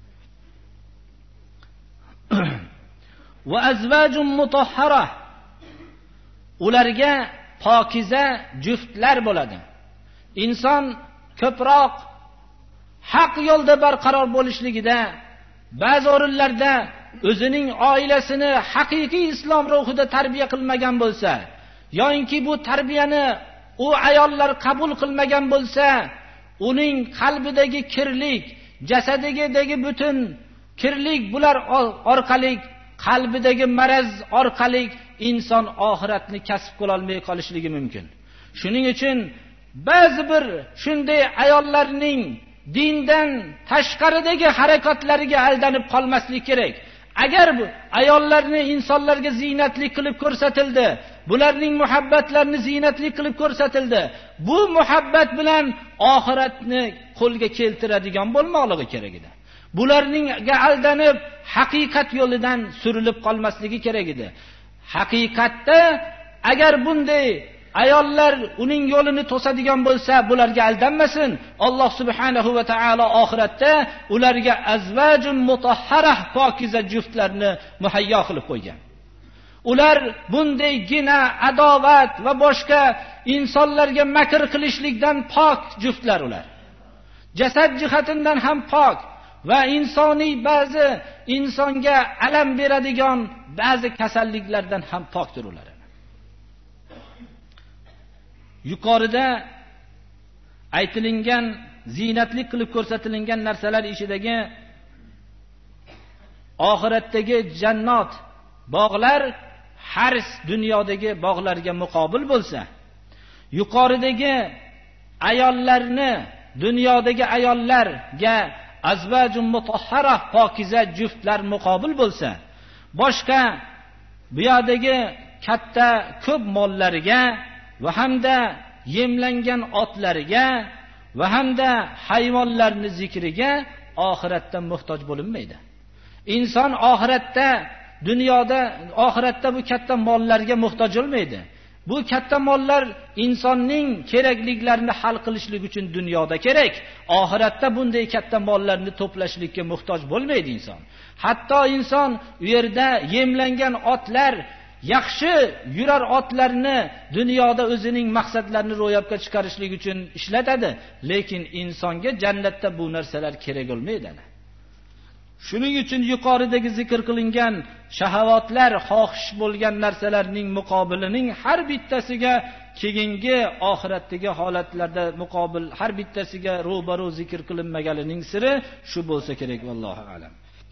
Va azvajum mutahhara, ularga pokiza juftlar bo'ladi. Inson ko'proq haq yo'lda barqaror bo'lishligida, ba'zi o'rinlarda o'zining oilasini haqiqiy islom ruhida tarbiya qilmagan bo'lsa, yoki bu tarbiyani u ayollar qabul qilmagan bo'lsa, uning qalbidagi kirlik, jasadigidagi butun kirlik bular orqali, qalbidagi maraz orqali inson oxiratni kasb qila olmay qolishligi mumkin. Shuning uchun ba'zi bir shunday ayollarning dindan tashqaridagi harakatlariga aldanib qolmaslik kerak. Agar bu ayollarni insonlarga ziynatli qilib ko'rsatildi, bularning muhabbatlarini ziynatli qilib ko'rsatildi, bu muhabbat bilan oxiratni qo'lga keltiradigan bo'lmoqligi kerak edi. Bularningga aldanib haqiqat yo'lidan surilib qolmasligi kerak edi. Haqiqatda agar bunday ayollar uning yo'lini to'sadigan bo'lsa, bularga aldanmasin. Alloh subhanahu va taolo oxiratda ularga azvajun mutahharah pokiza juftlarni muhayyo qilib qo'ygan. Ular bunday gina, adovat va boshqa insonlarga makr qilishlikdan pok juftlar ular. Jasad jihatidan ham pok va insoniy ba'zi insonga alam beradigan ba'zi kasalliklardan ham pokdir ular. Yuqorida aytilingan zinatli qilib ko'rsatilgan narsalar ichidagi oxiratdagi jannat bog'lar hars dunyodagi bog'larga muqobil bo'lsa, yuqoridagi ayollarni dunyodagi ayollarga azvajun mutahhara pokiza juftlar muqobil bo'lsa, boshqa bu yerdagi katta ko'p mollariga va hamda yemlangan otlariga va hamda hayvonlarning zikriga oxiratda muhtoj bo'linmaydi. Inson oxiratda dunyoda oxiratda bu katta mollarga muhtoj bo'lmaydi. Bu katta mollar insonning kerakliklarini hal qilishlik uchun dunyoda kerak. Oxiratda bunday katta mollarni to'plashlikka muhtoj bo'lmaydi inson. Hatto inson u yerda yemlangan otlar, yaxshi yurar otlarni dunyoda o'zining maqsadlarini ro'yobga chiqarishlik uchun ishlatadi, lekin insonga jannatda bu narsalar kerak bo'lmaydi. Shuning uchun yuqoridagi zikr qilingan shahavatlar, xohish bo'lgan narsalarning muqobilining har bittasiga keyingi oxiratdagi holatlarda muqobil har bittasiga ro'baro zikr qilinmaganining siri shu bo'lsa kerak, vallohu alam.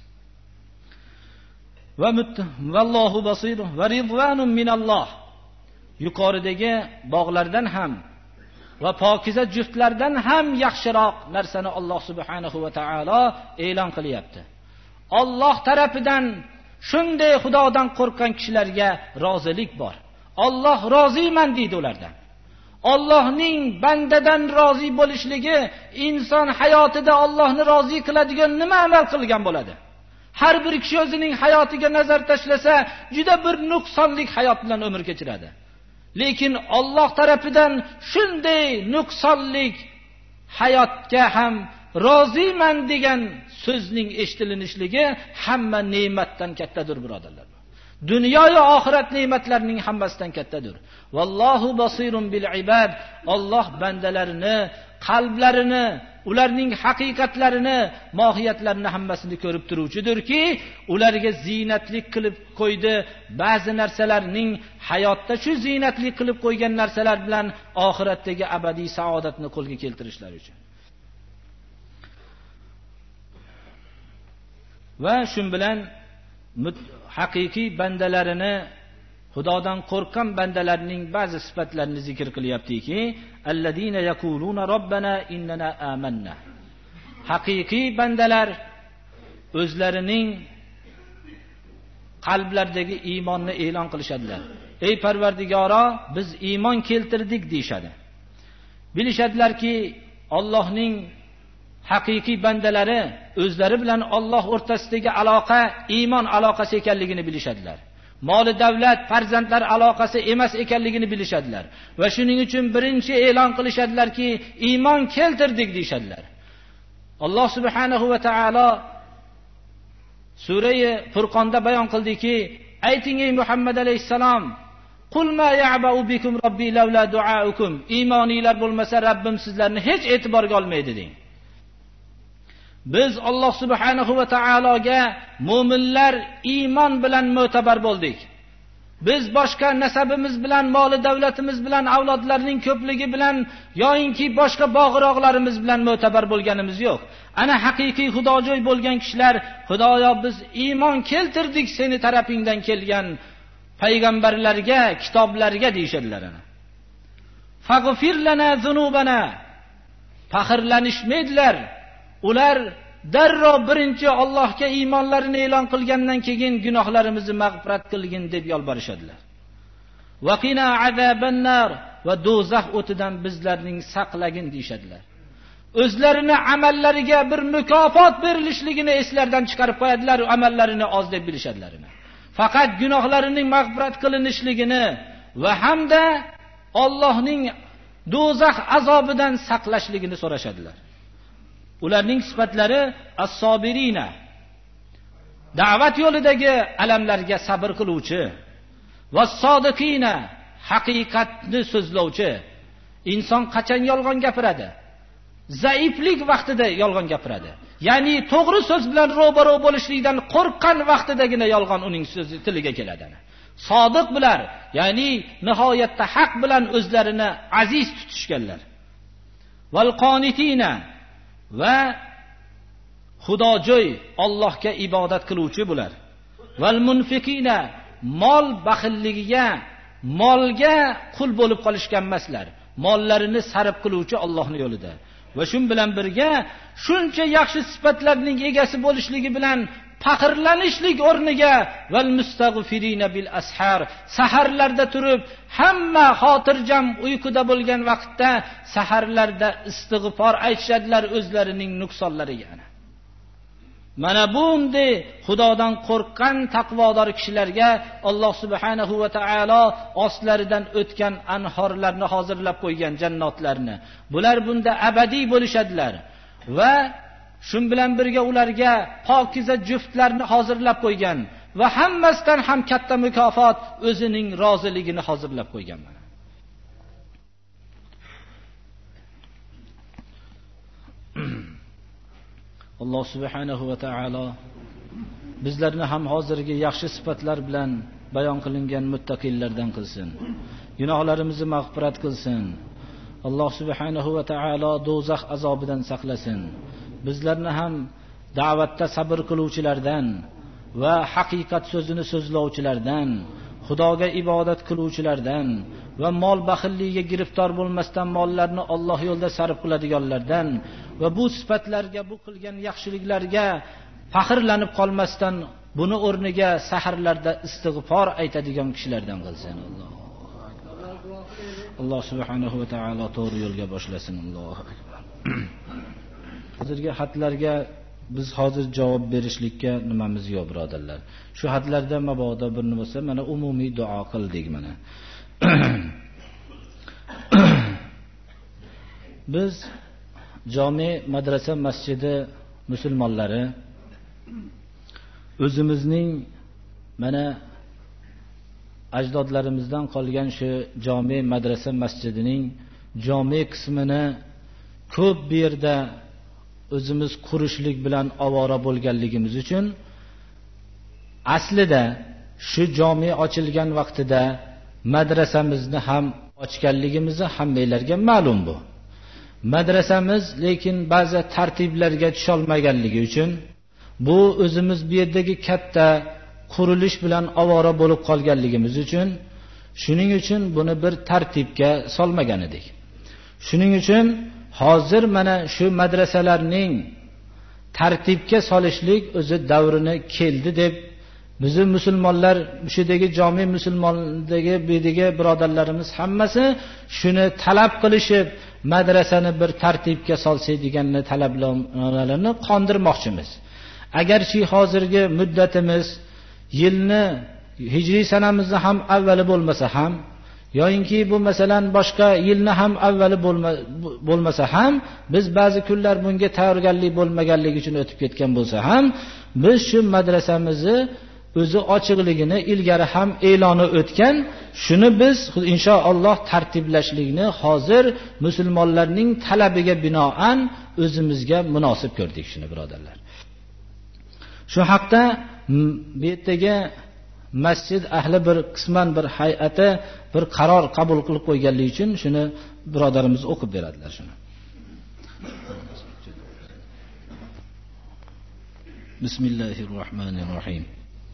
Va vallohu basir va ridvanun minalloh. Yuqoridagi bog'lardan ham va pokiza juftlardan ham yaxshiroq narsani Alloh subhanahu va taolo e'lon qilyapti. Alloh tarafidan shunday Xudodan qo'rqgan kishilarga rozilik bor. Alloh roziman deydi ulardan. Allohning bandadan rozi bo'lishligi inson hayotida Allohni rozi qiladigan nima amal qilgan bo'ladi? Har bir kishi o'zining hayotiga nazar tashlasa, juda bir nuqsonlik hayot bilan umr kechiradi. Lekin Alloh tarafidan shunday nuqsonlik hayotga ham roziman degan so'zning eshitilishligi hamma ne'matdan kattadir, birodarlar. Dunyo va oxirat ne'matlarining hammasidan kattadir. Vallohu basirun bil ibad. Alloh bandalarini, qalblarini, ularning haqiqatlarini, mohiyatlarini hammasini ko'rib turuvchidirki, ularga zinatlik qilib qo'ydi. Ba'zi narsalarning hayotda shu zinatli qilib qo'ygan narsalar bilan oxiratdagi abadiy saodatni qo'lga keltirishlari uchun. Va shun bilan haqiqiy bandalarini, Xudodan qo'rqgan bandalarning ba'zi sifatlarini zikr qilyaptiki, alladina yaquluna robbana innana amanna. Haqiqiy bandalar o'zlarining qalblaridagi iymonni e'lon qilishadilar. Ey Parvardigoro, biz iymon keltirdik deyshadi. Bilishadilarki, Allohning haqiqiy bandalari o'zlari bilan Alloh o'rtasidagi aloqa iymon aloqasi ekanligini bilishadilar. Moli davlat, farzandlar aloqasi emas ekanligini bilishadilar. Va shuning uchun birinchi e'lon qilishadilarki, iymon keltirdik deyshadilar. Alloh subhanahu va taolo Sura-i Furqonda bayon qildiki, ayting ey Muhammad alayhisalom, qul ma ya'ba'u bikum robbi lavla du'aukum. Iymoninglar bo'lmasa Rabbim sizlarni hech e'tiborga olmaydi deng. Biz Alloh subhanahu va taologa mu'minlar iymon bilan mo'tabar bo'ldik. Biz boshqa nasabimiz bilan, moli davlatimiz bilan, avlodlarning ko'pligi bilan yo'inki boshqa bog'iroqlarimiz bilan mo'tabar bo'lganimiz yo'q. Ana haqiqiy xudojo'y bo'lgan kishilar, Xudoyo biz iymon keltirdik seni tarafingdan kelgan payg'ambarlarga, kitoblarga deyshadilar ana. Faghfir lana zunubana. Faxrlanishmaydilar. Ular darrov birinchi Allohga iymonlarini e'lon qilgandan keyin gunohlarimizni mag'firat qilgin deb yolborishadilar. Va qina azabannar, va do'zax o'tidan bizlarning saqlagin deyshadilar. O'zlarini amallariga bir mukofot berilishligini eslardan chiqarib qo'yadilar, amallarini oz deb bilishadilar. Faqat gunohlarining mag'firat qilinishligini va hamda Allohning do'zax azobidan saqlashligini so'rashadilar. Ularning sifatlari as-sobirina, da'vat yo'lidagi alamlarga sabr qiluvchi, vas-sodiqina, haqiqatni so'zlovchi. Inson qachon yolg'on gapiradi? Zaiflik vaqtida yolg'on gapiradi. Ya'ni to'g'ri so'z bilan ro'baro bo'lishlikdan qo'rqqan vaqtidagina yolg'on uning so'zi tiliga keladi. Sodiq bular, ya'ni nihoyatda haq bilan o'zlarini aziz tutishganlar. Val qonitina va xudojo'y, Allohga ibodat qiluvchi bular. Val munfiqina, mol baxilligiga, molga qul bo'lib qolishgan emaslar. Mollarini sarf qiluvchi Allohning yo'lida. Va shun bilan birga shuncha yaxshi sifatlarning egasi bo'lishligi bilan faxrlanishlik o'rniga val mustag'firina bil ashar, saharlarda turib hamma xotirjam uyquda bo'lgan vaqtda saharlarda istig'for aytishadilar o'zlarining nuqsonlariga. Mana bunday Xudodan qo'rqqan taqvodor kishilarga Alloh subhanahu va taolo ostlaridan o'tgan anhorlarni hozirlab qo'ygan, jannatlarni. Bular bunda abadiy bo'lishadilar va shun bilan birga ularga pokiza juftlarni hozirlab qo'ygan va hammasidan ham katta mukofot o'zining roziligini hozirlab qo'ygan. Alloh subhanahu va taolo bizlarni ham hozirgi yaxshi sifatlar bilan bayon qilingan muttaqillardan qilsin. Gunohlarimizni mag'firat qilsin. Alloh subhanahu va taolo do'zax azobidan saqlasin. Bizlarni ham da'vatda sabr qiluvchilardan va haqiqat so'zini so'zlovchilardan, Xudoga ibodat qiluvchilardan va mol baxilligiga giriftor bo'lmasdan mollarni Alloh yo'lida sarf qiladiganlardan va bu sifatlarga, bu qilgan yaxshiliklarga faxrlanib qolmasdan buni o'rniga saharlarda istig'for aytadigan kishilardan qilsin. Alloh Alloh subhanahu va taolo to'g'ri yo'lga boshlasin. Allohu akbar. Hozirgi xatlarga biz hozir javob berishlikka nimamiz yo'q, birodarlar. Shu xatlarda mabodo bir nima bo'lsa, mana umumiy duo qildik mana. Biz jome, madrasa, masjidi musulmonlari o'zimizning mana ajdodlarimizdan qolgan shu jome, madrasa, masjidining jome qismini ko'p bu yerda o'zimiz qurishlik bilan ovora bo'lganligimiz uchun aslida shu jome ochilgan vaqtida madrasamizni ham ochganligimizni hammalarga ma'lum bu. Madrasamiz lekin ba'zi tartiblarga tusholmaganligi uchun bu o'zimiz bu yerdagi katta qurilish bilan ovora bo'lib qolganligimiz uchun shuning uchun buni bir tartibga solmagan edik. Shuning uchun hozir mana shu madrasalarning tartibga solishlik o'zi davrini keldi deb bizni musulmonlar, shudagi jami musulmondagi bidagi birodarlarimiz hammasi shuni talab qilishib, madrasani bir tartibga solsak deganni talablarni qondirmoqchimiz. Agarchi hozirgi muddatimiz yilni hijriy sanamizni ham avvali bo'lmasa ham yoyinki bu masalan boshqa yilni ham avvali bo'lmasa ham biz ba'zi kunlar bunga tayyorgarlik bo'lmaganligi uchun o'tib ketgan bo'lsa ham biz shu madrasamizni o'zi ochiqligini ilgari ham e'loni o'tgan, shuni biz inshaalloh tartiblashlikni hozir musulmonlarning talabiga binoan o'zimizga munosib ko'rdik shuni, birodarlar. Shu haqda bu yerdagi masjid ahli bir qisman bir hay'ati bir qaror qabul qilib qo'yganligi uchun shuni birodarimiz o'qib beradilar shuni. Bismillahirrohmanirrohim.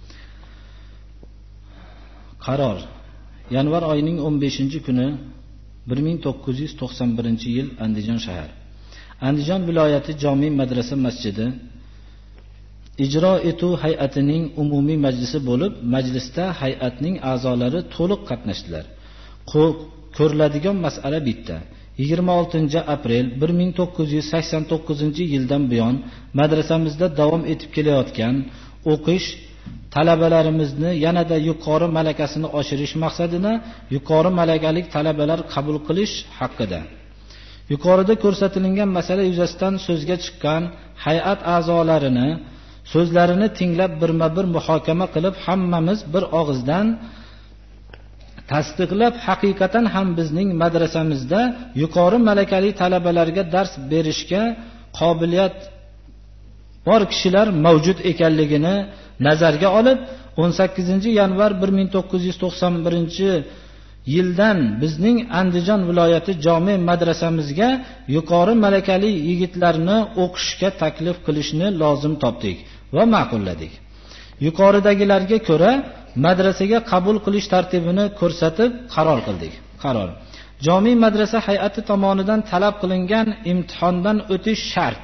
Qaror yanvar oyining o'n beshinchi kuni bir ming to'qqiz yuz to'qson birinchi yil Andijon shahar. Andijon viloyati jome madrasa masjidi ijro etuv hay'atining umumiy majlisi bo'lib, majlisda hay'atning a'zolari to'liq qatnashdilar. Ko'riladigan masala bitta. yigirma oltinchi aprel bir ming to'qqiz yuz sakson to'qqizinchi yildan buyon madrasamizda davom etib kelayotgan o'qish talabalarimizni yanada yuqori malakasini oshirish maqsadida yuqori malakalik talabalar qabul qilish haqida. Yuqorida ko'rsatilgan masala yuzasidan so'zga chiqqan hay'at a'zolarini so'zlarini tinglab birma-bir muhokama qilib, hammamiz bir og'izdan tasdiqlab, haqiqatan ham bizning madrasamizda yuqori malakali talabalarga dars berishga qobiliyat bor kishilar mavjud ekanligini nazarga olib, o'n sakkizinchi yanvar bir ming to'qqiz yuz to'qson birinchi yildan bizning Andijon viloyati jome madrasamizga yuqori malakali yigitlarni o'qishga taklif qilishni lozim topdik va ma'qulladik. Yuqoridagilarga ko'ra madrasaga qabul qilish tartibini ko'rsatib qaror qildik. Qaror. Jome madrasa hay'ati tomonidan talab qilingan imtihondan o'tish shart.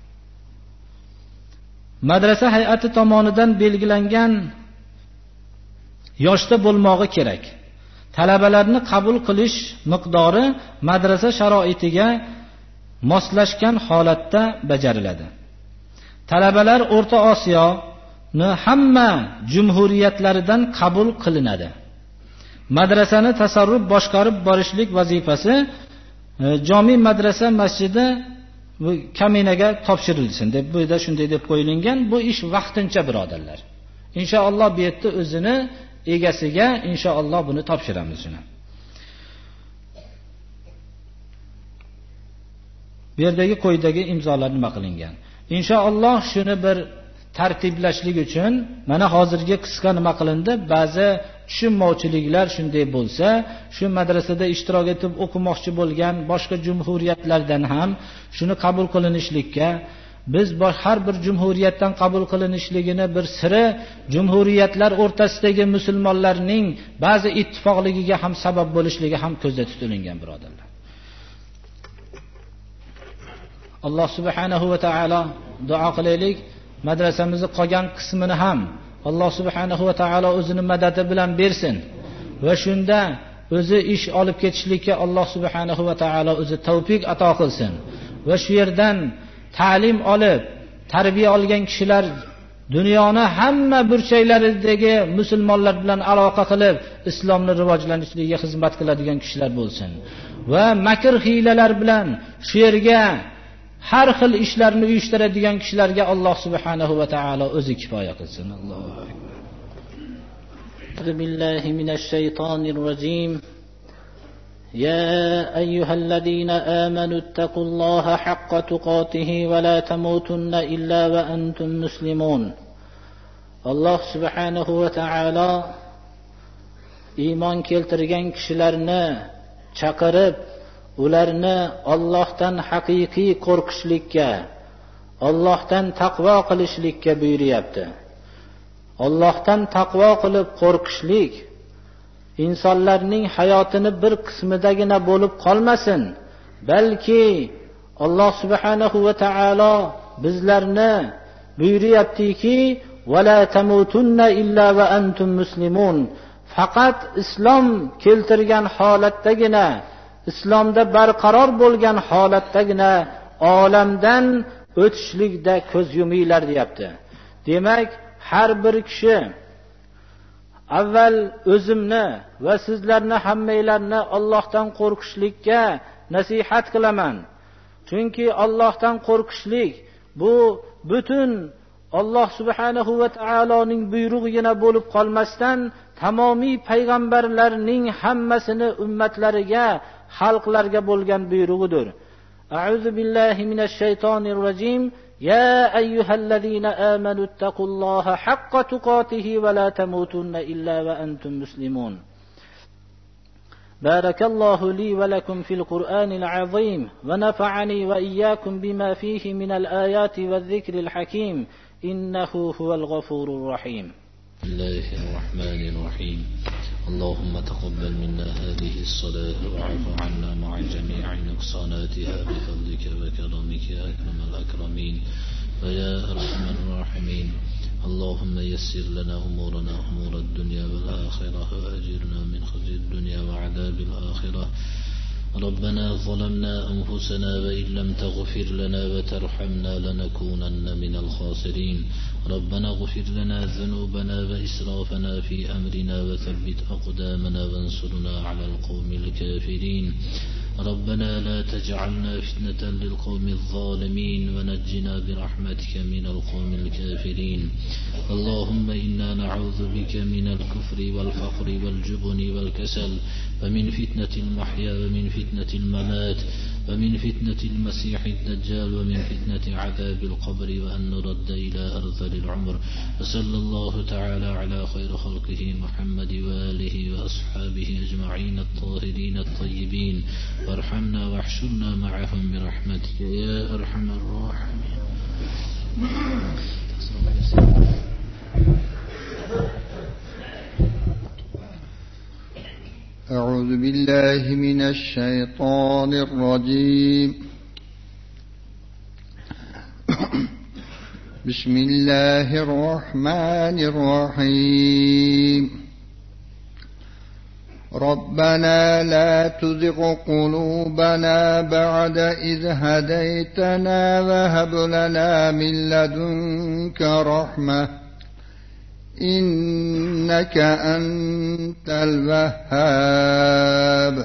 Madrasa hay'ati tomonidan belgilangan yoshda bo'lmog'i kerak. Talabalarni qabul qilish miqdori madrasa sharoitiga moslashgan holatda bajariladi. Talabalar O'rta Osiyoni hamma jumhuriyatlaridan qabul qilinadi. Madrasani tasarruf boshqarib borishlik vazifasi jome madrasa masjidi kaminaga topshirilsin deb bu yerda shunday deb qo'yilgan. Bu ish vaqtincha birodarlar. Inshaalloh bu yerda o'zini egasiga inshaalloh buni topshiramiz shuni. Bu yerdagi qo'ydagi imzolar nima qilingan? Inshaalloh shuni bir tartiblashlik uchun mana hozirgi qisqa nima qilindi? Ba'zi tushunmovchiliklar shunday bo'lsa, shu madrasada ishtirok etib o'qimoqchi bo'lgan boshqa jumhuriyatlardan ham shuni qabul qilinishlikka, biz har bir jumhuriyatdan qabul qilinishligini bir siri jumhuriyatlar o'rtasidagi musulmonlarning ba'zi ittifoqligiga ham sabab bo'lishligi ham ko'zda tutilgan birodarlar. Alloh subhanahu va taolo duo qilaylik, madrasamizni qolgan qismini ham Alloh subhanahu va taolo o'zini madadi bilan bersin va shunda o'zi ish olib ketishlikka Alloh subhanahu va taolo o'zi tavfiq ato qilsin va shu yerdan ta'lim olib, tarbiya olgan kishilar dunyoni hamma burchaklaridagi musulmonlar bilan aloqa qilib, islomni rivojlanishligiga xizmat qiladigan kishilar bo'lsin va makr hiylalar bilan shu yerga har xil ishlarni uyushtiradigan kishilarga Alloh subhanahu va taolo o'zi kifoya qilsin. Allohu akbar. Billahi minash shaytonir rojim. يا أيها الذين آمنوا اتقوا الله حق تقاته ولا تموتن إلا وأنتم مسلمون. الله سبحانه وتعالى iymon keltirgan kishilarni chaqirib, ularni Allohdan haqiqiy qo'rqishlikka, Allohdan taqvo qilishlikka buyuryapti. Allohdan taqvo qilib qo'rqishlik insonlarning hayotini bir qismidagina bo'lib qolmasin, balki Alloh subhanahu va taolo bizlarni buyuryaptiki, va la tamutunna illa va antum muslimun. Faqat islom keltirgan holatdagina, islomda barqaror bo'lgan holatdagina olamdan o'tishlikda ko'z yuminglar deyapti. Demak, har bir kishi avval o'zimni va sizlarni hammanglarni Allohdan qo'rqishlikka nasihat qilaman. Chunki Allohdan qo'rqishlik bu butun Alloh subhanahu va taoloning buyrug'igina bo'lib qolmasdan, tamomiy payg'ambarlarning hammasini ummatlariga, xalqlarga bo'lgan buyrug'idir. A'udhu billahi minash shaytonir rojim. يا أيها الذين آمنوا اتقوا الله حق تقاته ولا تموتن إلا وأنتم مسلمون. بارك الله لي ولكم في القرآن العظيم ونفعني وإياكم بما فيه من الآيات والذكر الحكيم إنه هو الغفور الرحيم. بسم الله الرحمن الرحيم. اللهم تقبل منا هذه الصلاة وعف عنا مع جميع نقصاناتها بفضلك وكرمك يا أكرم الأكرمين ويا أرحم الراحمين. اللهم يسر لنا أمورنا أمور الدنيا والآخرة وأجرنا من خزي الدنيا وعذاب الآخرة ربنا ظلمنا أنفسنا وإن لم تغفر لنا وترحمنا لنكونن من الخاسرين ربنا اغفر لنا ذنوبنا وإسرافنا في أمرنا وثبت أقدامنا وانصرنا على القوم الكافرين ربنا لا تجعلنا فتنة للقوم الظالمين ونجنا برحمتك من القوم الكافرين اللهم إنا نعوذ بك من الكفر والفقر والجبن والكسل ومن فتنة المحيا ومن فتنة الممات ومن فتنة المسيح الدجال ومن فتنة عذاب القبر وأن نرد إلى أرذل العمر وصلى الله تعالى على خير خلقه محمد وآله وأصحابه أجمعين الطاهرين الطيبين وارحمنا واحشرنا معهم برحمتك يا أرحم الراحمين. أعوذ بالله من الشيطان الرجيم. بسم الله الرحمن الرحيم. ربنا لا تزغ قلوبنا بعد إذ هديتنا وهب لنا من لدنك رحمة إنك أنت الوهاب.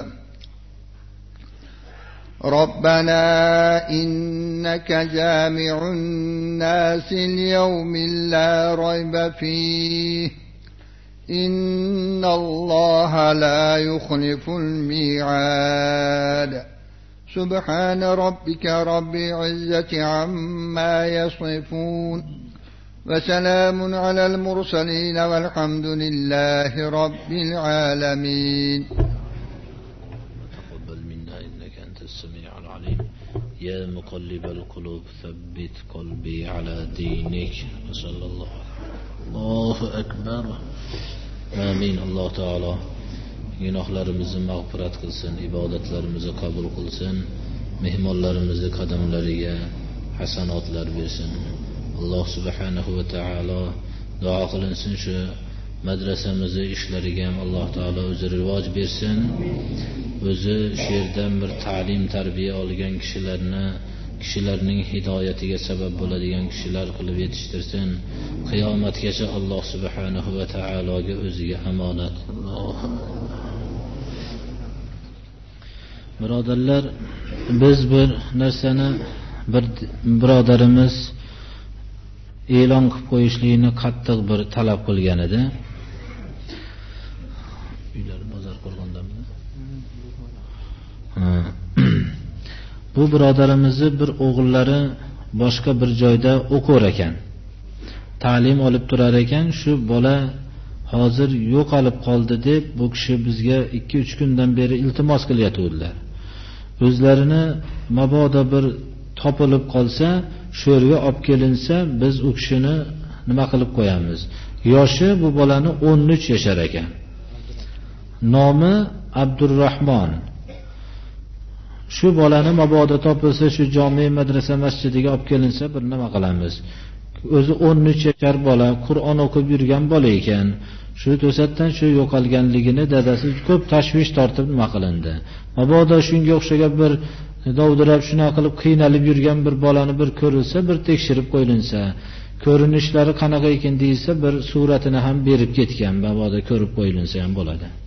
ربنا إنك جامع الناس ليوم لا ريب فيه إن الله لا يخلف الميعاد. سبحان ربك رب العزة عما يصفون وسلام على المرسلين والحمد لله رب العالمين. تقبل منا إنك أنت السميع العليم يا مقلب القلوب ثبت قلبي على دينك وصلى الله الله أكبر. آمين. الله تعالى gunohlarimizni mag'firat qilsin, ibodatlarimizni qabul qilsin, mehmonlarimizni qadamlariga hasanotlar bersin. Alloh subhanahu va taolo duo qilinsin shu madrasamizni ishlariga ham Alloh taolo o'zi rivoj bersin. O'zi shu yerdan bir ta'lim tarbiya olgan kishilarni kishilarning hidoyatiga sabab bo'ladigan kishilar qilib yetishtirsin. Qiyomatgacha Alloh subhanahu va taologa o'ziga amonat. Birodarlar, biz bir narsani bir birodarimiz e'lon qilib qo'yishlikni qattiq bir talab qilgan edi. Uylar bozor qo'rg'ondami? Bu birodarimizni bir o'g'illari boshqa bir joyda o'qir ekan. Ta'lim olib turar ekan. Shu bola hozir yo'qolib qoldi deb bu kishi bizga ikki uch kundan beri iltimos qilyotganlar. O'zlarini mabodo bir topilib qolsa, shu yerga olib kelinsa, biz u kishini nima qilib qo'yamiz. Yoshi bu bolani o'n uch yashar ekan. Nomi Abdurrahmon. Shu bolani mabodo topilsa, shu jome madrasa masjidiga olib kelinsa, bir nima qilamiz. O'zi o'n uch yashar bola, Qur'on o'qib yurgan bola ekan. Shu to'satdan shu yo'qolganligini dadasi ko'p tashvish tortib nima qilindi. Mabodo shunga o'xshagan bir dovdirab shuna qilib qiynalib yurgan bir bolani bir ko'rilsa, bir tekshirib qo'yilinsa, ko'rinishlari qanaqa ekan deyilsa, bir suratini ham berib ketgan, mabodo ko'rib qo'yilinsa ham bo'ladi.